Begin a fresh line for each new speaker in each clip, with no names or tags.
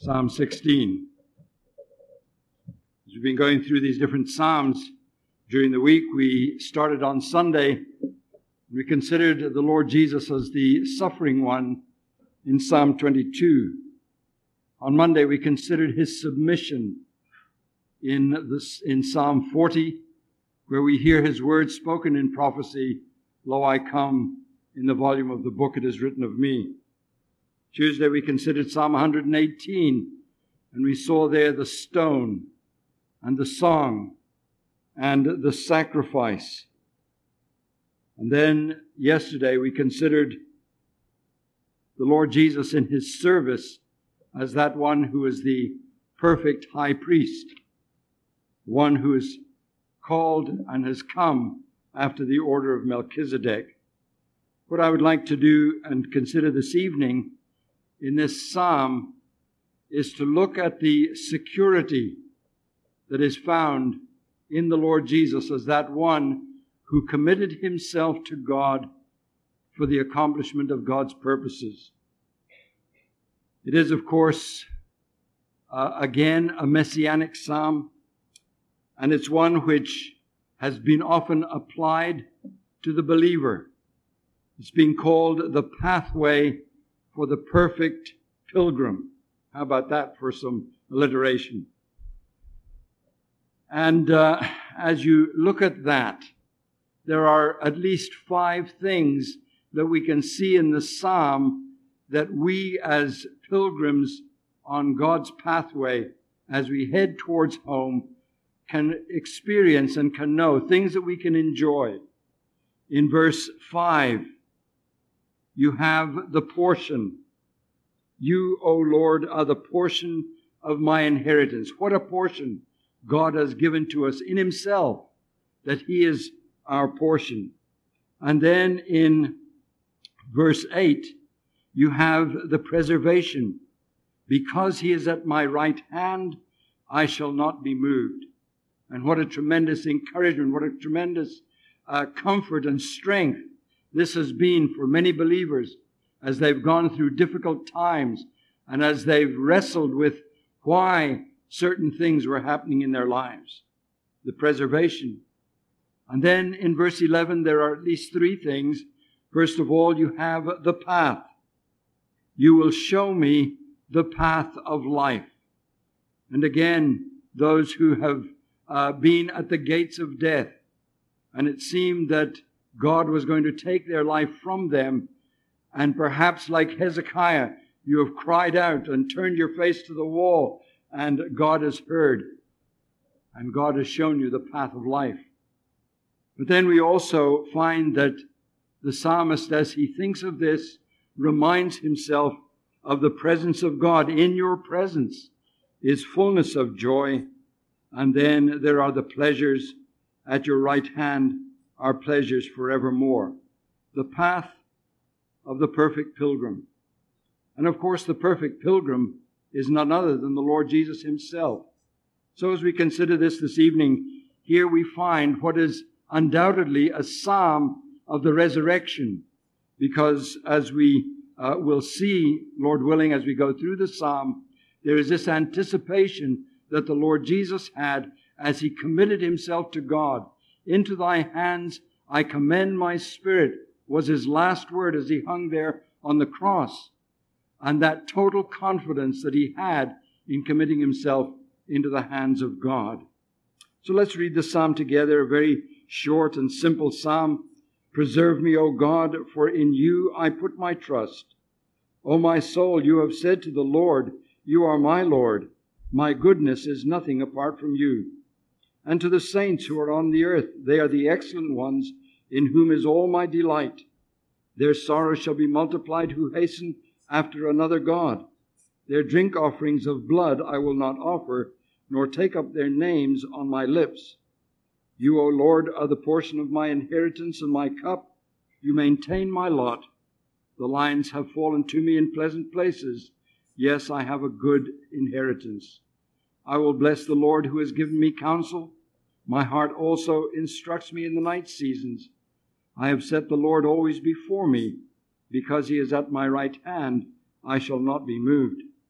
Psalm 16. As we've been going through these different Psalms during the week, we started on Sunday. We considered the Lord Jesus as the suffering one in Psalm 22. On Monday, we considered his submission in Psalm 40, where we hear his words spoken in prophecy, "Lo, I come, in the volume of the book it is written of me." Tuesday, we considered Psalm 118, and we saw there the stone and the song and the sacrifice. And then yesterday, we considered the Lord Jesus in his service as that one who is the perfect high priest, one who is called and has come after the order of Melchizedek. What I would like to do and consider this evening in this psalm is to look at the security that is found in the Lord Jesus as that one who committed himself to God for the accomplishment of God's purposes. It is, of course, again, a messianic psalm, and it's one which has been often applied to the believer. It's been called the pathway for the perfect pilgrim. How about that for some alliteration? And as you look at that, there are at least 5 things that we can see in the psalm that we as pilgrims on God's pathway, as we head towards home, can experience and can know, things that we can enjoy. In verse 5, you have the portion. You, O Lord, are the portion of my inheritance. What a portion God has given to us in himself, that he is our portion. And then in verse 8, you have the preservation. Because he is at my right hand, I shall not be moved. And what a tremendous encouragement, what a tremendous comfort and strength this has been for many believers as they've gone through difficult times and as they've wrestled with why certain things were happening in their lives. The preservation. And then in verse 11, there are at least 3 things. First of all, you have the path. You will show me the path of life. And again, those who have been at the gates of death, and it seemed that God was going to take their life from them, and perhaps like Hezekiah, you have cried out and turned your face to the wall, and God has heard, and God has shown you the path of life. But then we also find that the psalmist, as he thinks of this, reminds himself of the presence of God. In your presence is fullness of joy, and then there are the pleasures at your right hand, are pleasures forevermore. The path of the perfect pilgrim. And of course, the perfect pilgrim is none other than the Lord Jesus himself. So as we consider this evening, here we find what is undoubtedly a psalm of the resurrection, because as we will see, Lord willing, as we go through the psalm, there is this anticipation that the Lord Jesus had as he committed himself to God. Into thy hands I commend my spirit, was his last word as he hung there on the cross. And that total confidence that he had in committing himself into the hands of God. So let's read the psalm together, a very short and simple psalm. Preserve me, O God, for in you I put my trust. O my soul, you have said to the Lord, you are my Lord. My goodness is nothing apart from you. And to the saints who are on the earth, they are the excellent ones, in whom is all my delight. Their sorrow shall be multiplied who hasten after another God. Their drink offerings of blood I will not offer, nor take up their names on my lips. You, O Lord, are the portion of my inheritance and my cup. You maintain my lot. The lines have fallen to me in pleasant places. Yes, I have a good inheritance. I will bless the Lord who has given me counsel. My heart also instructs me in the night seasons. I have set the Lord always before me. Because he is at my right hand, I shall not be moved.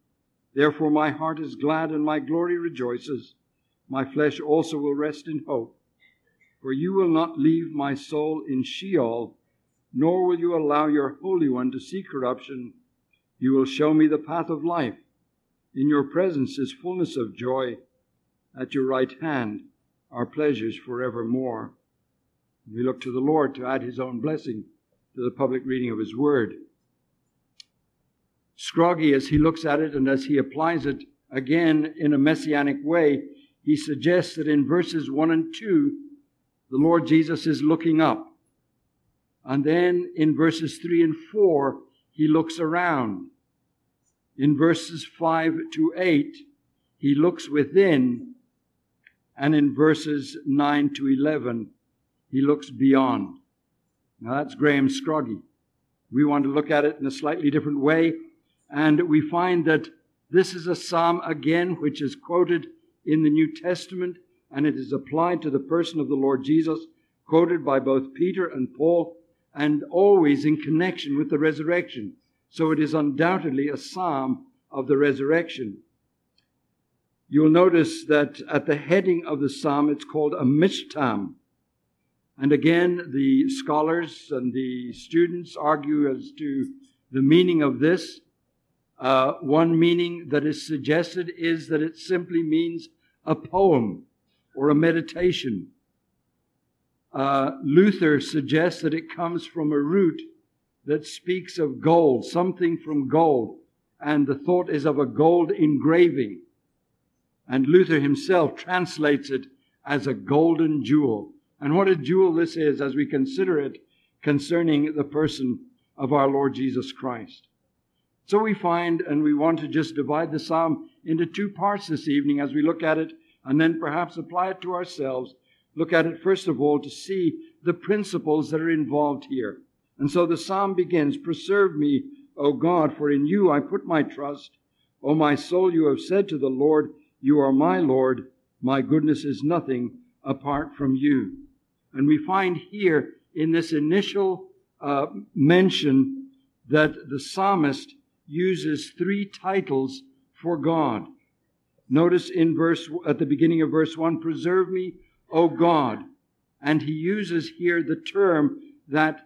Therefore my heart is glad and my glory rejoices. My flesh also will rest in hope. For you will not leave my soul in Sheol, nor will you allow your Holy One to see corruption. You will show me the path of life. In your presence is fullness of joy. At your right hand are pleasures forevermore. We look to the Lord to add his own blessing to the public reading of his word. Scroggie, as he looks at it and as he applies it again in a messianic way, he suggests that in verses 1 and 2, the Lord Jesus is looking up. And then in verses 3 and 4, he looks around. In verses 5 to 8, he looks within. And in verses 9 to 11, he looks beyond. Now that's Graham Scroggie. We want to look at it in a slightly different way. And we find that this is a psalm, again, which is quoted in the New Testament, and it is applied to the person of the Lord Jesus, quoted by both Peter and Paul, and always in connection with the resurrection. So it is undoubtedly a psalm of the resurrection. You'll notice that at the heading of the psalm, it's called a mishtam. And again, the scholars and the students argue as to the meaning of this. One meaning that is suggested is that it simply means a poem or a meditation. Luther suggests that it comes from a root that speaks of gold, something from gold, and the thought is of a gold engraving. And Luther himself translates it as a golden jewel. And what a jewel this is as we consider it concerning the person of our Lord Jesus Christ. So we find, and we want to just divide the psalm into two parts this evening as we look at it, and then perhaps apply it to ourselves. Look at it, first of all, to see the principles that are involved here. And so the psalm begins, "Preserve me, O God, for in you I put my trust. O my soul, you have said to the Lord, you are my Lord. My goodness is nothing apart from you." And we find here in this initial mention that the psalmist uses three titles for God. Notice at the beginning of verse 1, "Preserve me, O God." And he uses here the term that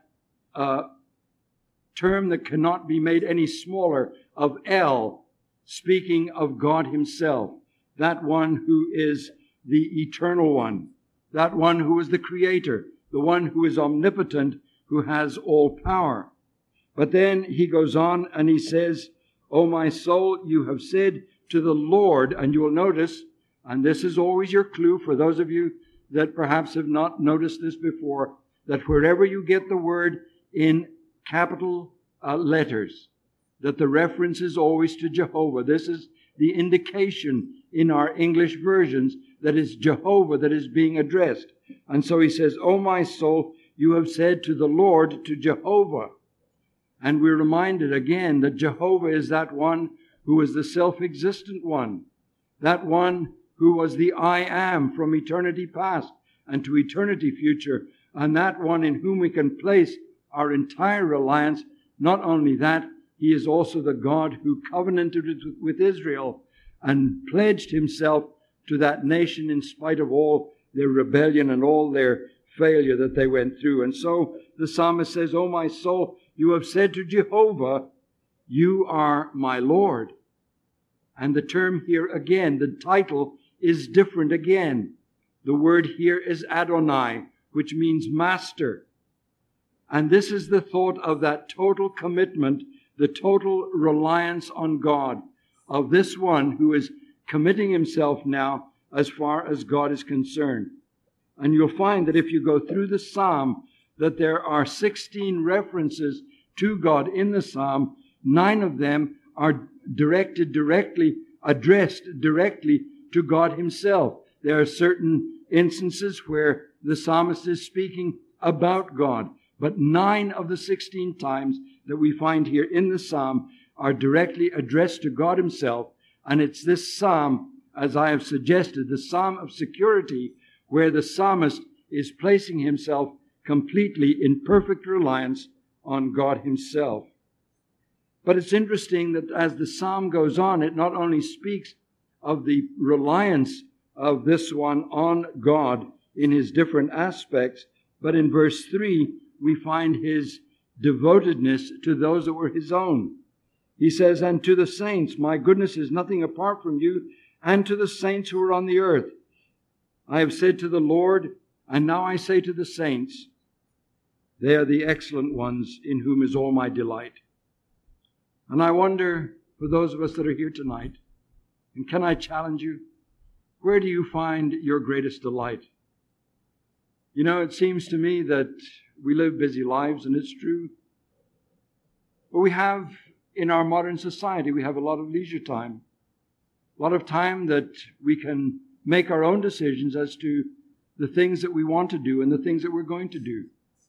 cannot be made any smaller, of El, speaking of God himself, that one who is the eternal one, that one who is the creator, the one who is omnipotent, who has all power. But then he goes on and he says, "O my soul, you have said to the Lord," and you will notice, and this is always your clue for those of you that perhaps have not noticed this before, that wherever you get the word in capital letters, that the reference is always to Jehovah. This is the indication in our English versions that it's Jehovah that is being addressed. And so he says, "O my soul, you have said to the Lord," to Jehovah. And we're reminded again that Jehovah is that one who is the self-existent one, that one who was the I am from eternity past and to eternity future, and that one in whom we can place our entire reliance. Not only that, he is also the God who covenanted with Israel and pledged himself to that nation in spite of all their rebellion and all their failure that they went through. And so the psalmist says, "O my soul, you have said to Jehovah, you are my Lord." And the term here again, the title is different again. The word here is Adonai, which means master. And this is the thought of that total commitment, the total reliance on God, of this one who is committing himself now as far as God is concerned. And you'll find that if you go through the psalm, that there are 16 references to God in the psalm. 9 of them are addressed directly to God himself. There are certain instances where the psalmist is speaking about God, but 9 of the 16 times that we find here in the psalm are directly addressed to God himself. And it's this psalm, as I have suggested, the psalm of security, where the psalmist is placing himself completely in perfect reliance on God himself. But it's interesting that as the psalm goes on, it not only speaks of the reliance of this one on God in his different aspects, but in verse 3, we find his devotedness to those that were his own. He says, and to the saints, my goodness is nothing apart from you, and to the saints who are on the earth. I have said to the Lord, and now I say to the saints, they are the excellent ones in whom is all my delight. And I wonder, for those of us that are here tonight, and can I challenge you, where do you find your greatest delight? You know, it seems to me that we live busy lives, and it's true. But we have, in our modern society, we have a lot of leisure time. A lot of time that we can make our own decisions as to the things that we want to do and the things that we're going to do.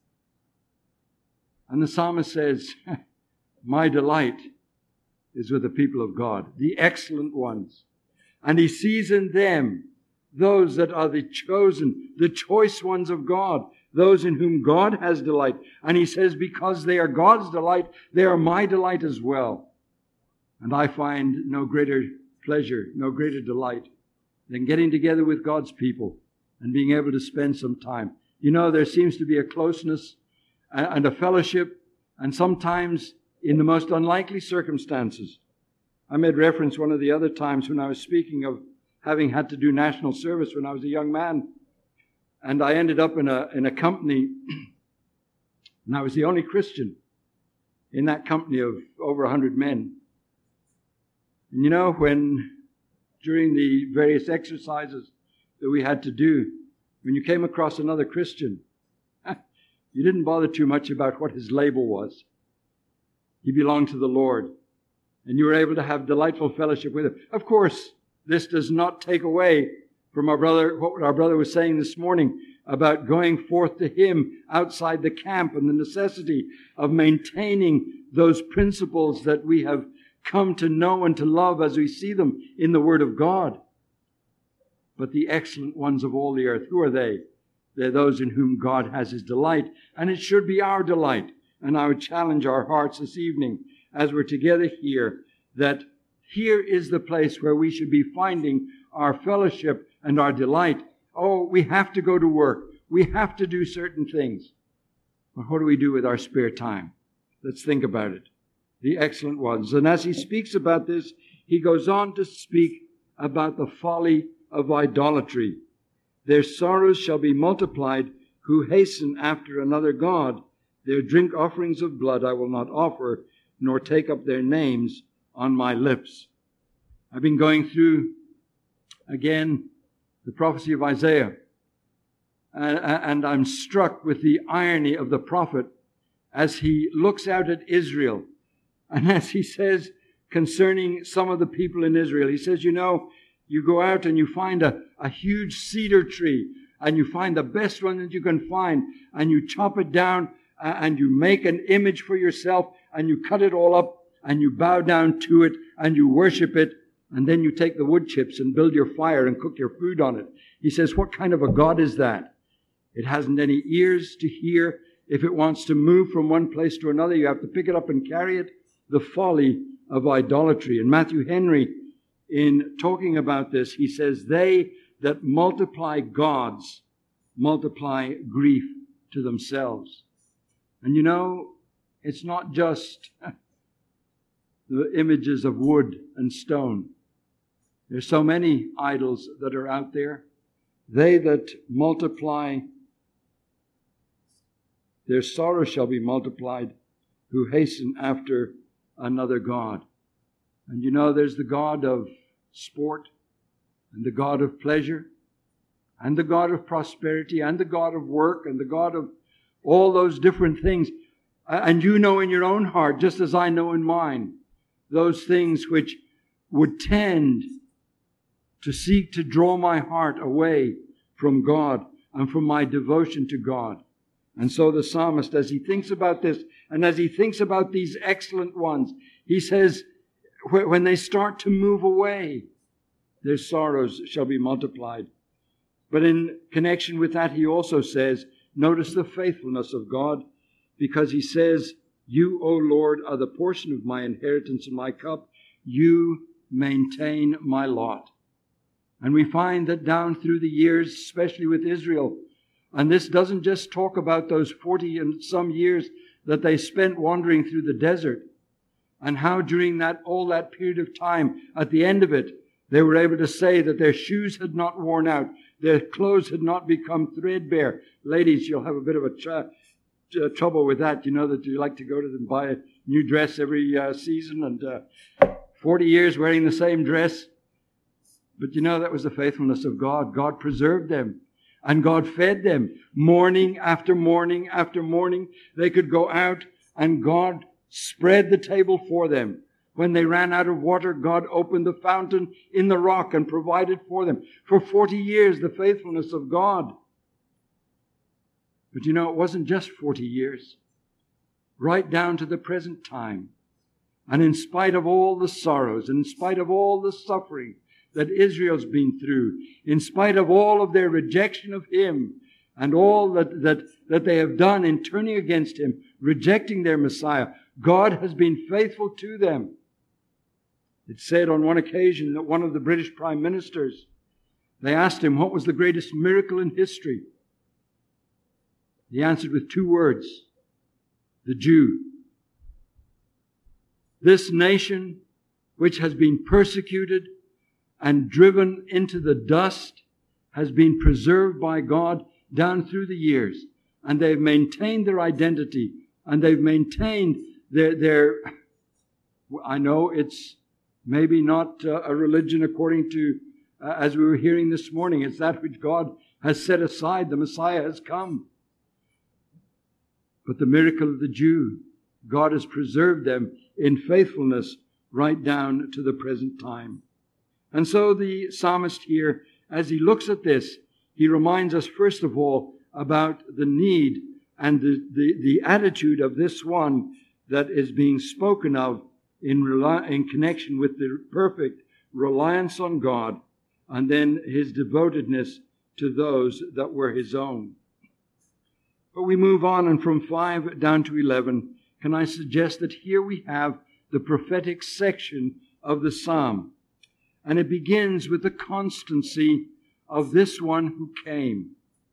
And the psalmist says, my delight is with the people of God, the excellent ones. And he sees in them those that are the chosen, the choice ones of God, those in whom God has delight. And he says, because they are God's delight, they are my delight as well. And I find no greater pleasure, no greater delight than getting together with God's people and being able to spend some time. You know, there seems to be a closeness and a fellowship, and sometimes in the most unlikely circumstances. I made reference one of the other times when I was speaking of having had to do national service when I was a young man. And I ended up in a company, and I was the only Christian in that company of over 100 men. And you know, when during the various exercises that we had to do, when you came across another Christian, you didn't bother too much about what his label was. He belonged to the Lord, and you were able to have delightful fellowship with him. Of course, this does not take away from our brother, what our brother was saying this morning about going forth to him outside the camp and the necessity of maintaining those principles that we have come to know and to love as we see them in the Word of God. But the excellent ones of all the earth, who are they? They're those in whom God has his delight, and it should be our delight. And I would challenge our hearts this evening as we're together here, that here is the place where we should be finding our fellowship and our delight. Oh, we have to go to work. We have to do certain things. But what do we do with our spare time? Let's think about it. The excellent ones. And as he speaks about this, he goes on to speak about the folly of idolatry. Their sorrows shall be multiplied who hasten after another god. Their drink offerings of blood I will not offer, nor take up their names on my lips. I've been going through, again, the prophecy of Isaiah. And I'm struck with the irony of the prophet as he looks out at Israel. And as he says concerning some of the people in Israel, he says, you know, you go out and you find a huge cedar tree, and you find the best one that you can find, and you chop it down, and you make an image for yourself, and you cut it all up, and you bow down to it, and you worship it, and then you take the wood chips and build your fire and cook your food on it. He says, what kind of a God is that? It hasn't any ears to hear. If it wants to move from one place to another, you have to pick it up and carry it. The folly of idolatry. And Matthew Henry, in talking about this, he says, they that multiply gods multiply grief to themselves. And you know, it's not just the images of wood and stone. There's so many idols that are out there. They that multiply, their sorrow shall be multiplied, who hasten after another god. And you know, there's the god of sport, and the god of pleasure, and the god of prosperity, and the god of work, and the god of all those different things. And you know in your own heart, just as I know in mine, those things which would tend to seek to draw my heart away from God and from my devotion to God. And so the psalmist, as he thinks about this, and as he thinks about these excellent ones, he says, when they start to move away, their sorrows shall be multiplied. But in connection with that, he also says, notice the faithfulness of God, because he says You, O Lord, are the portion of my inheritance and my cup. You maintain my lot. And we find that down through the years, especially with Israel, and this doesn't just talk about those 40 and some years that they spent wandering through the desert, and how during all that period of time, at the end of it, they were able to say that their shoes had not worn out, their clothes had not become threadbare. Ladies, you'll have a bit of a trouble with that. You know that you like to go to them buy a new dress every season, and 40 years wearing the same dress. But you know, that was the faithfulness of God. God preserved them. And God fed them morning after morning after morning. They could go out and God spread the table for them. When they ran out of water, God opened the fountain in the rock and provided for them. For 40 years, the faithfulness of God. But you know, it wasn't just 40 years. Right down to the present time. And in spite of all the sorrows, in spite of all the suffering that Israel's been through, in spite of all of their rejection of Him and all that they have done in turning against Him, rejecting their Messiah, God has been faithful to them. It said on one occasion that one of the British Prime Ministers, they asked him what was the greatest miracle in history. He answered with 2 words: the Jew. This nation, which has been persecuted and driven into the dust, has been preserved by God down through the years. And they've maintained their identity. And they've maintained their I know it's maybe not a religion according to, as we were hearing this morning, it's that which God has set aside. The Messiah has come. But the miracle of the Jew, God has preserved them in faithfulness right down to the present time. And so the psalmist here, as he looks at this, he reminds us first of all about the need and the attitude of this one that is being spoken of in connection with the perfect reliance on God, and then his devotedness to those that were his own. But we move on, and from 5 down to 11, can I suggest that here we have the prophetic section of the psalm. And it begins with the constancy of this one who came.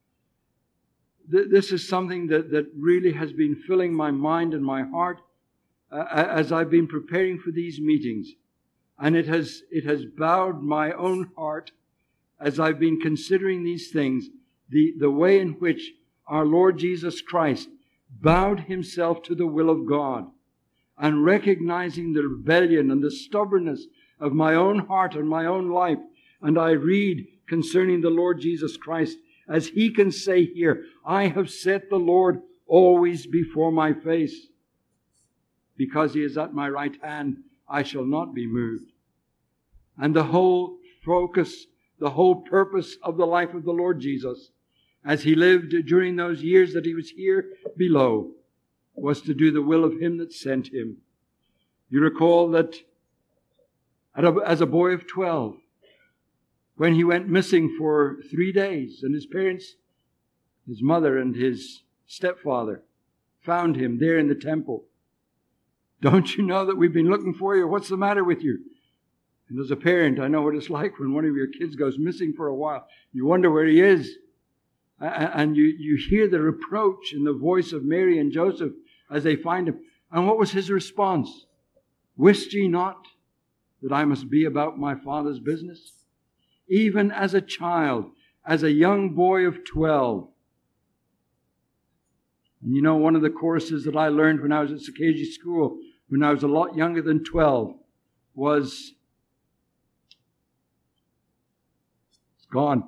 This is something that really has been filling my mind and my heart as I've been preparing for these meetings. And it has bowed my own heart as I've been considering these things, the way in which our Lord Jesus Christ bowed himself to the will of God, and recognizing the rebellion and the stubbornness of my own heart and my own life. And I read concerning the Lord Jesus Christ, as he can say here, I have set the Lord always before my face. Because he is at my right hand, I shall not be moved. And the whole focus, the whole purpose of the life of the Lord Jesus, as he lived during those years that he was here below, was to do the will of him that sent him. You recall that as a boy of 12, when he went missing for 3 days, and his parents, his mother and his stepfather, found him there in the temple. Don't you know that we've been looking for you? What's the matter with you? And as a parent, I know what it's like when one of your kids goes missing for a while. You wonder where he is. And you hear the reproach in the voice of Mary and Joseph as they find him. And what was his response? Wist ye not that I must be about my Father's business? Even as a child, as a young boy of 12. And you know, one of the choruses that I learned when I was at Sakagi School, when I was a lot younger than 12, was... It's gone.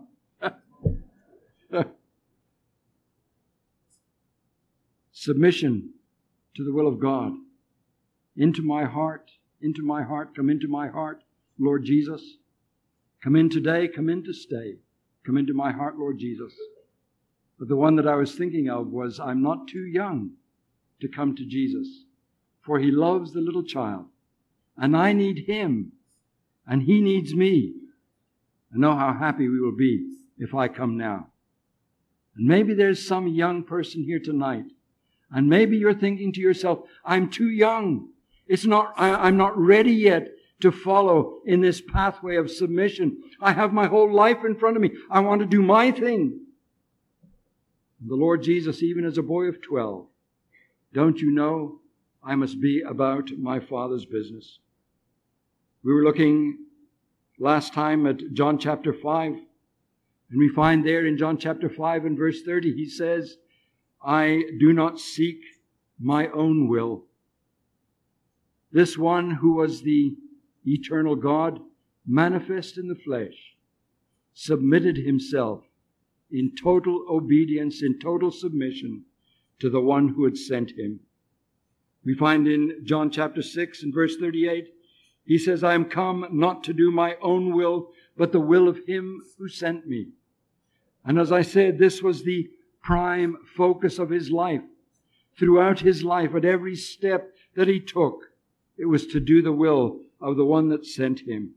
Submission to the will of God. Into my heart, come into my heart, Lord Jesus. Come in today, come in to stay. Come into my heart, Lord Jesus. But the one that I was thinking of was, I'm not too young to come to Jesus, for he loves the little child, and I need him, and he needs me. I know how happy we will be if I come now. And maybe there's some young person here tonight, And maybe you're thinking to yourself, I'm too young. I'm not ready yet to follow in this pathway of submission. I have my whole life in front of me. I want to do my thing. The Lord Jesus, even as a boy of 12, don't you know I must be about my Father's business? We were looking last time at John chapter 5, and we find there in John chapter 5 and verse 30, he says, I do not seek my own will. This one who was the eternal God, manifest in the flesh, submitted himself in total obedience, in total submission to the one who had sent him. We find in John chapter 6 and verse 38, he says, I am come not to do my own will, but the will of him who sent me. And as I said, this was the prime focus of his life. Throughout his life, at every step that he took, it was to do the will of the one that sent him.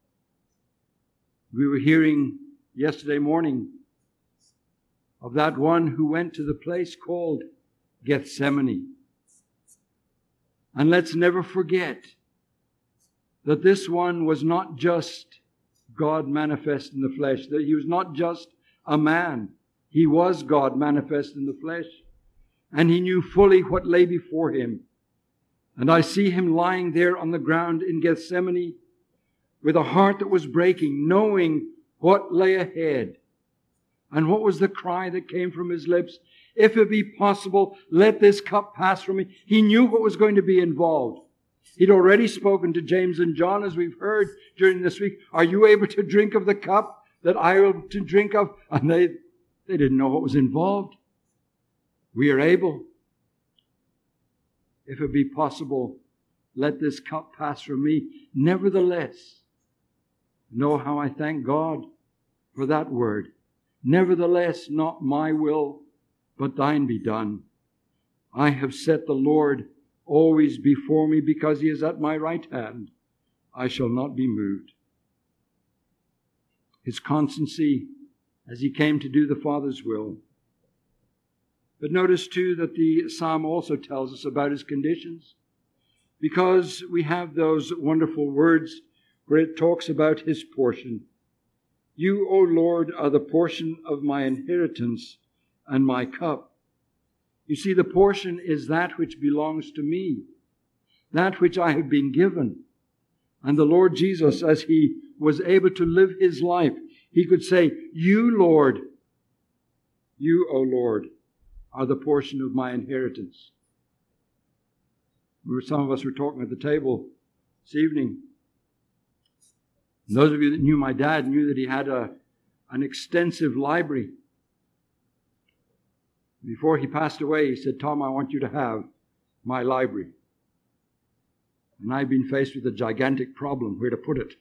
We were hearing yesterday morning of that one who went to the place called Gethsemane. And let's never forget that this one was not just God manifest in the flesh, that he was not just a man. He was God manifest in the flesh, and he knew fully what lay before him. And I see him lying there on the ground in Gethsemane with a heart that was breaking, knowing what lay ahead. And what was the cry that came from his lips? If it be possible, let this cup pass from me. He knew what was going to be involved. He'd already spoken to James and John, as we've heard during this week. Are you able to drink of the cup that I will to drink of? And they didn't know what was involved. We are able. If it be possible, let this cup pass from me. Nevertheless, know how I thank God for that word. Nevertheless, not my will, but thine be done. I have set the Lord always before me, because he is at my right hand. I shall not be moved. His constancy as he came to do the Father's will. But notice too that the psalm also tells us about his conditions, because we have those wonderful words where it talks about his portion. You, O Lord, are the portion of my inheritance and my cup. You see, the portion is that which belongs to me, that which I have been given. And the Lord Jesus, as he was able to live his life, he could say, you, Lord, you, O Lord, are the portion of my inheritance. Some of us were talking at the table this evening. And those of you that knew my dad knew that he had an extensive library. Before he passed away, he said, Tom, I want you to have my library. And I've been faced with a gigantic problem, where to put it.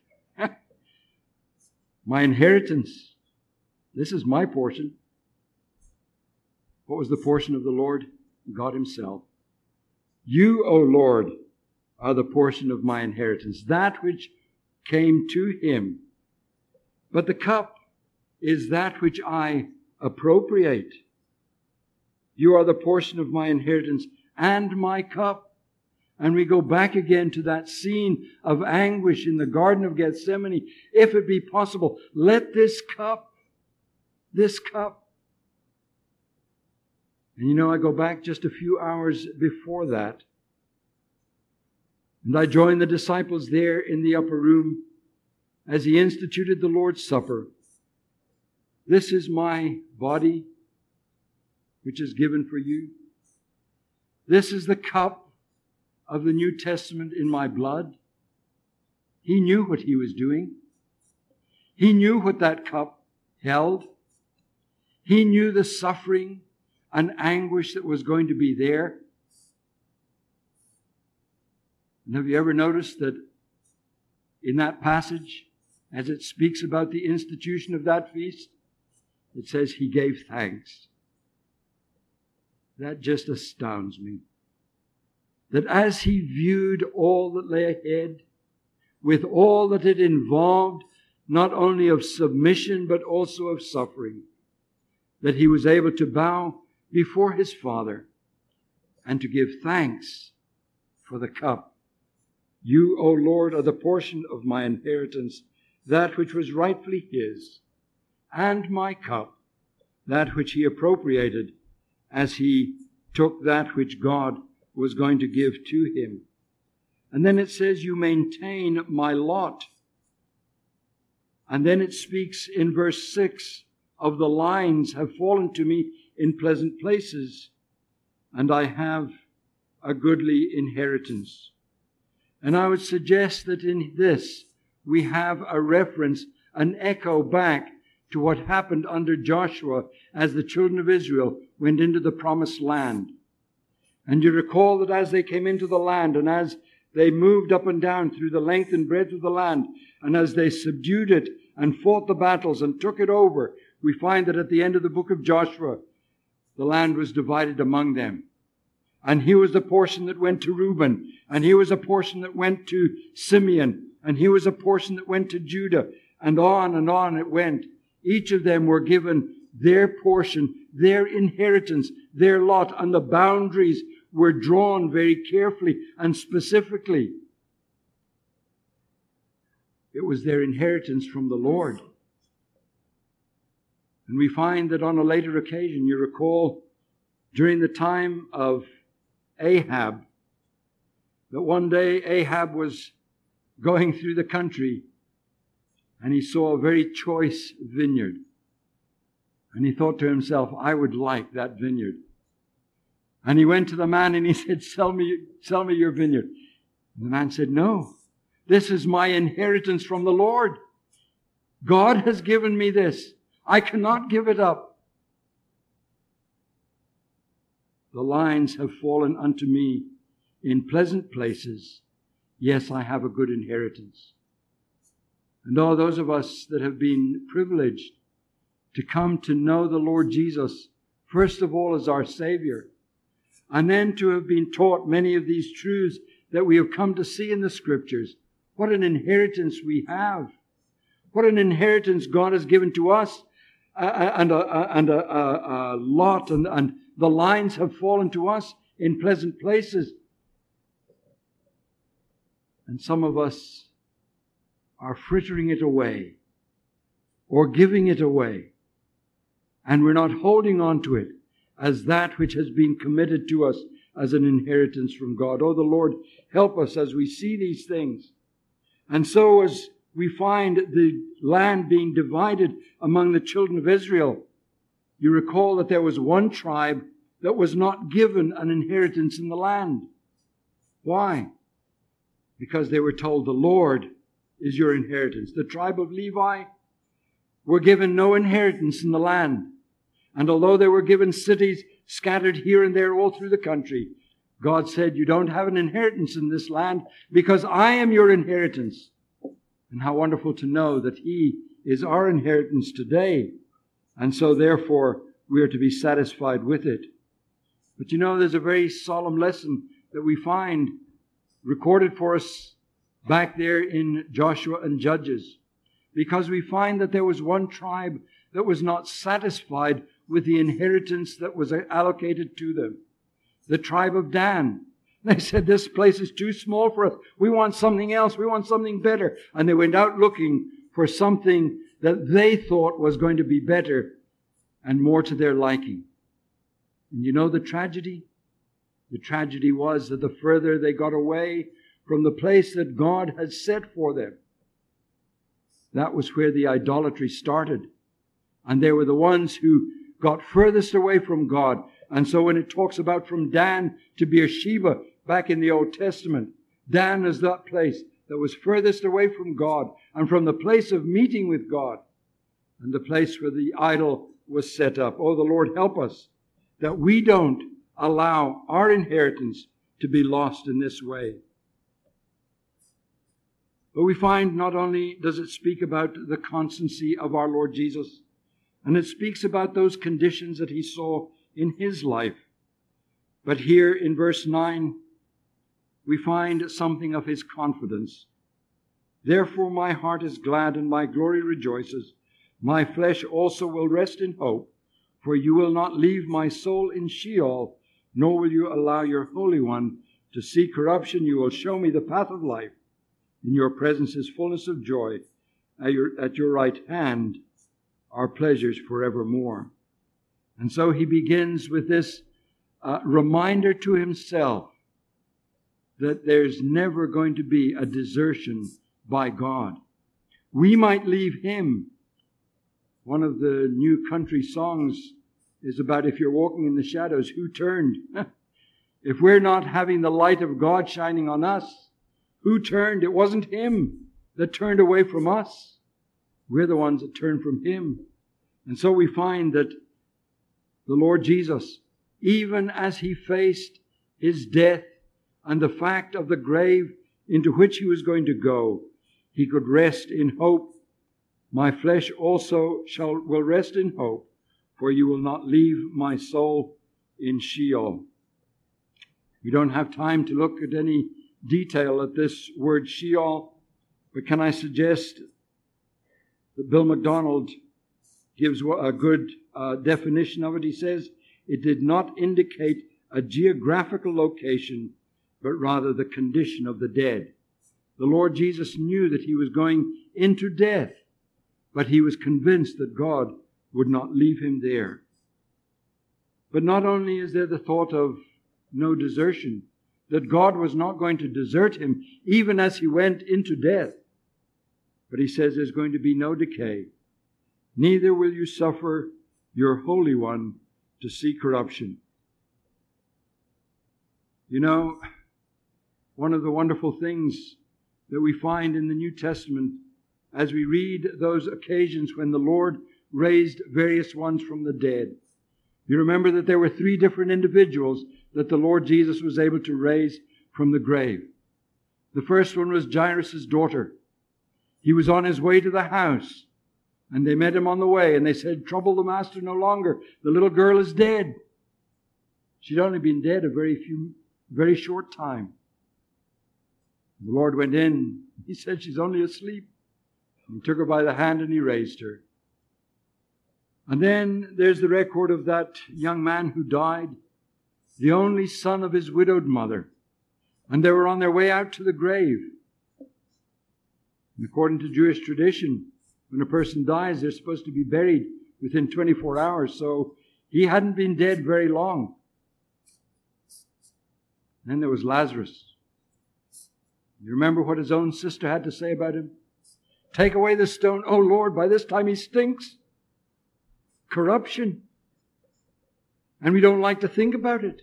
My inheritance. This is my portion. What was the portion of the Lord? God himself. You, O Lord, are the portion of my inheritance, that which came to him. But the cup is that which I appropriate. You are the portion of my inheritance and my cup. And we go back again to that scene of anguish in the Garden of Gethsemane. If it be possible, let this cup. And you know, I go back just a few hours before that. And I joined the disciples there in the upper room as he instituted the Lord's Supper. This is my body, which is given for you. This is the cup of the New Testament in my blood. He knew what he was doing. He knew what that cup held. He knew the suffering and anguish that was going to be there. And have you ever noticed that in that passage, as it speaks about the institution of that feast, it says he gave thanks. That just astounds me. That as he viewed all that lay ahead, with all that it involved, not only of submission, but also of suffering, that he was able to bow before his Father and to give thanks for the cup. You, O Lord, are the portion of my inheritance, that which was rightfully his, and my cup, that which he appropriated as he took that which God was going to give to him. And then it says, you maintain my lot. And then it speaks in verse 6 of the lines have fallen to me in pleasant places, and I have a goodly inheritance. And I would suggest that in this we have a reference, an echo back to what happened under Joshua as the children of Israel went into the promised land. And you recall that as they came into the land, and as they moved up and down through the length and breadth of the land, and as they subdued it and fought the battles and took it over, we find that at the end of the book of Joshua, the land was divided among them. And here was the portion that went to Reuben, and here was a portion that went to Simeon, and here was a portion that went to Judah, and on it went. Each of them were given their portion, their inheritance, their lot, and the boundaries were drawn very carefully and specifically. It was their inheritance from the Lord. And we find that on a later occasion, you recall, during the time of Ahab, that one day Ahab was going through the country and he saw a very choice vineyard. And he thought to himself, I would like that vineyard. And he went to the man and he said, sell me your vineyard. And the man said, no, this is my inheritance from the Lord. God has given me this. I cannot give it up. The lines have fallen unto me in pleasant places. Yes, I have a good inheritance. And all those of us that have been privileged to come to know the Lord Jesus, first of all as our Savior, and then to have been taught many of these truths that we have come to see in the Scriptures. What an inheritance we have. What an inheritance God has given to us, and a lot, and the lines have fallen to us in pleasant places. And some of us are frittering it away or giving it away. And we're not holding on to it as that which has been committed to us as an inheritance from God. Oh, the Lord, help us as we see these things. And so as we find the land being divided among the children of Israel, you recall that there was one tribe that was not given an inheritance in the land. Why? Because they were told the Lord is your inheritance. The tribe of Levi were given no inheritance in the land. And although they were given cities scattered here and there all through the country, God said, you don't have an inheritance in this land because I am your inheritance. And how wonderful to know that He is our inheritance today. And so therefore we are to be satisfied with it. But you know, there's a very solemn lesson that we find recorded for us back there in Joshua and Judges. Because we find that there was one tribe that was not satisfied with the inheritance that was allocated to them. The tribe of Dan. They said, this place is too small for us. We want something else. We want something better. And they went out looking for something that they thought was going to be better and more to their liking. And you know the tragedy? The tragedy was that the further they got away from the place that God had set for them, that was where the idolatry started. And they were the ones who got furthest away from God. And so when it talks about from Dan to Beersheba back in the Old Testament, Dan is that place that was furthest away from God and from the place of meeting with God and the place where the idol was set up. Oh, the Lord help us that we don't allow our inheritance to be lost in this way. But we find not only does it speak about the constancy of our Lord Jesus, and it speaks about those conditions that He saw in His life. But here in verse 9, we find something of His confidence. Therefore my heart is glad and my glory rejoices. My flesh also will rest in hope, for you will not leave my soul in Sheol, nor will you allow your Holy One to see corruption. You will show me the path of life. In your presence is fullness of joy. At your right hand are pleasures forevermore. And so he begins with this reminder to himself that there's never going to be a desertion by God. We might leave him. One of the new country songs is about if you're walking in the shadows, who turned? If we're not having the light of God shining on us, who turned? It wasn't him that turned away from us. We're the ones that turned from him. And so we find that the Lord Jesus, even as he faced his death and the fact of the grave into which he was going to go, he could rest in hope. My flesh also will rest in hope, for you will not leave my soul in Sheol. We don't have time to look at any detail at this word Sheol, but can I suggest that Bill MacDonald gives a good definition of it. He says, it did not indicate a geographical location, but rather the condition of the dead. The Lord Jesus knew that he was going into death, but he was convinced that God would not leave him there. But not only is there the thought of no desertion, that God was not going to desert him even as he went into death, but he says there's going to be no decay. Neither will you suffer your Holy One to see corruption. You know, one of the wonderful things that we find in the New Testament as we read those occasions when the Lord raised various ones from the dead. You remember that there were 3 different individuals that the Lord Jesus was able to raise from the grave. The first one was Jairus' daughter. He was on his way to the house, and they met him on the way, and they said, trouble the master no longer. The little girl is dead. She'd only been dead a very short time. The Lord went in. He said, she's only asleep. He took her by the hand and he raised her. And then there's the record of that young man who died, the only son of his widowed mother. And they were on their way out to the grave. And according to Jewish tradition, when a person dies, they're supposed to be buried within 24 hours. So he hadn't been dead very long. And then there was Lazarus. You remember what his own sister had to say about him? Take away the stone. Oh Lord, by this time he stinks. Corruption. And we don't like to think about it.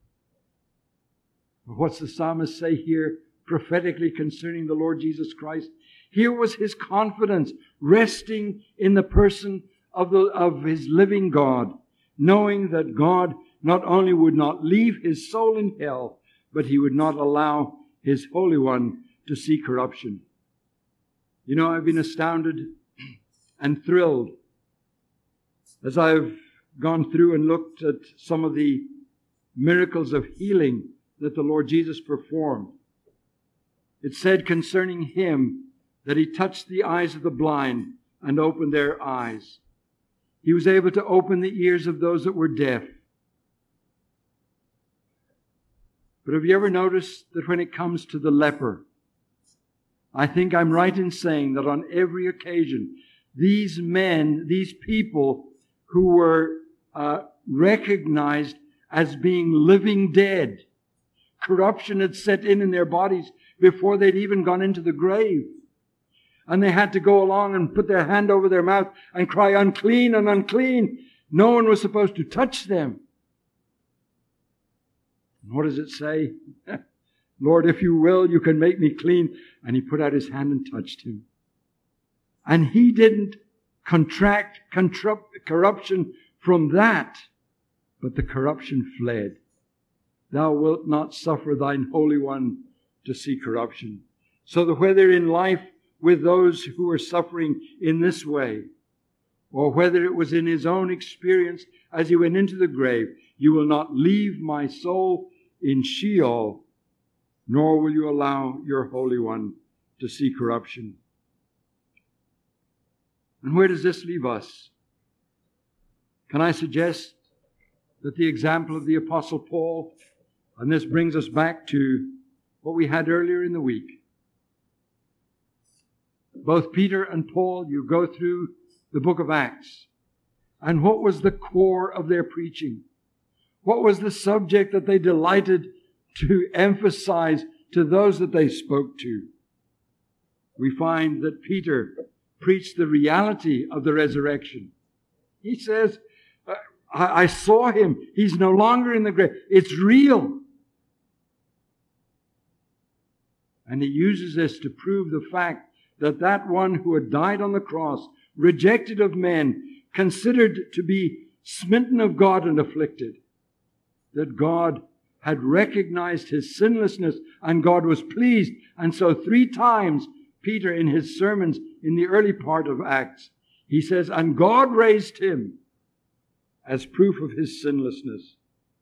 But what's the psalmist say here prophetically concerning the Lord Jesus Christ? Here was his confidence resting in the person of his living God, knowing that God not only would not leave his soul in hell, but he would not allow his Holy One to see corruption. You know, I've been astounded and thrilled as I've gone through and looked at some of the miracles of healing that the Lord Jesus performed. It said concerning him that he touched the eyes of the blind and opened their eyes. He was able to open the ears of those that were deaf. But have you ever noticed that when it comes to the leper, I think I'm right in saying that on every occasion, these men, these people who were recognized as being living dead, corruption had set in their bodies before they'd even gone into the grave. And they had to go along and put their hand over their mouth and cry, unclean and unclean. No one was supposed to touch them. And what does it say? Lord, if you will, you can make me clean. And he put out his hand and touched him. And he didn't contract corruption from that, but the corruption fled. Thou wilt not suffer thine Holy One to see corruption. So that whether in life with those who are suffering in this way, or whether it was in his own experience as he went into the grave, you will not leave my soul in Sheol, nor will you allow your Holy One to see corruption. And where does this leave us? Can I suggest that the example of the Apostle Paul, and this brings us back to what we had earlier in the week. Both Peter and Paul, you go through the book of Acts. And what was the core of their preaching? What was the subject that they delighted to emphasize to those that they spoke to? We find that Peter preached the reality of the resurrection. He says, I saw him. He's no longer in the grave. It's real. And he uses this to prove the fact that that one who had died on the cross, rejected of men, considered to be smitten of God and afflicted, that God had recognized his sinlessness and God was pleased. And so 3 times, Peter in his sermons in the early part of Acts, he says, and God raised him as proof of his sinlessness.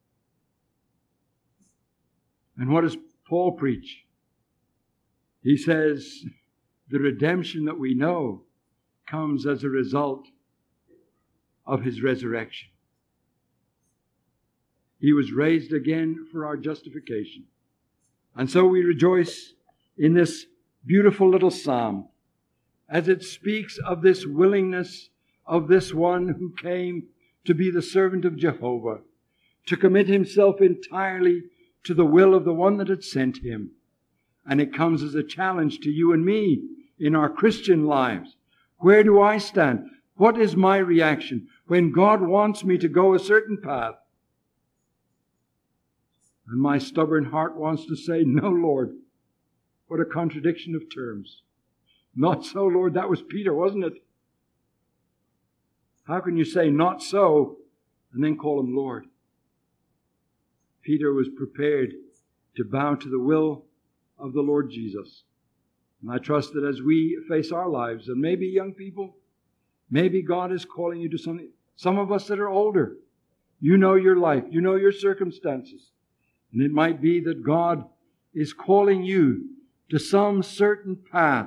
And what does Paul preach? He says, the redemption that we know comes as a result of his resurrection. He was raised again for our justification. And so we rejoice in this beautiful little psalm as it speaks of this willingness of this one who came to be the servant of Jehovah, to commit himself entirely to the will of the one that had sent him. And it comes as a challenge to you and me in our Christian lives. Where do I stand? What is my reaction when God wants me to go a certain path? And my stubborn heart wants to say, no, Lord. What a contradiction of terms. Not so, Lord. That was Peter, wasn't it? How can you say not so and then call him Lord? Peter was prepared to bow to the will of the Lord Jesus. And I trust that as we face our lives, and maybe young people, maybe God is calling you to something. Some of us that are older, you know your life, you know your circumstances. And it might be that God is calling you to some certain path.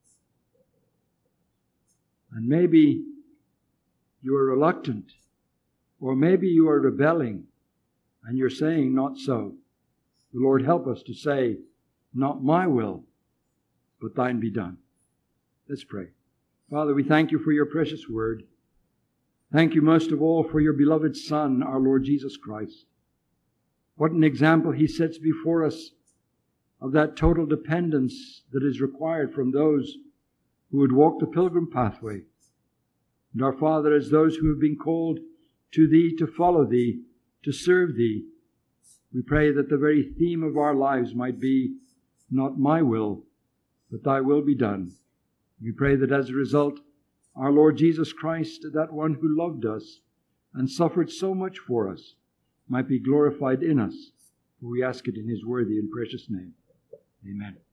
And maybe you are reluctant, or maybe you are rebelling, and you're saying, not so. The Lord help us to say, not my will, but thine be done. Let's pray. Father, we thank you for your precious word. Thank you most of all for your beloved Son, our Lord Jesus Christ. What an example he sets before us of that total dependence that is required from those who would walk the pilgrim pathway. And our Father, as those who have been called to thee, to follow thee, to serve thee, we pray that the very theme of our lives might be, not my will, but thy will be done. We pray that as a result, our Lord Jesus Christ, that one who loved us and suffered so much for us, might be glorified in us. For we ask it in his worthy and precious name. Amen.